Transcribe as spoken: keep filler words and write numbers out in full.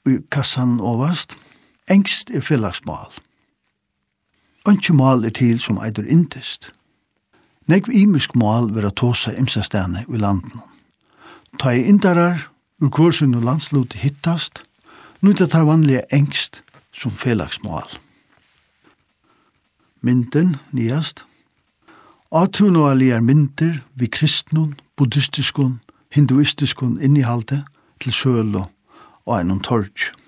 i kassan overast. Engst er fellagsmål. Ønske mål er til som eitur intist. Negv imisk mål vera tåsa imsastane i landen. Ta i indarar, ur kursen og landslut hittast, nuta tar vanlige engst som fellagsmål. Mynden, nyast. Atrunoalier mynter vi kristnun, buddhistiskun, hinduistiskun innihalde til sølo og einum torg.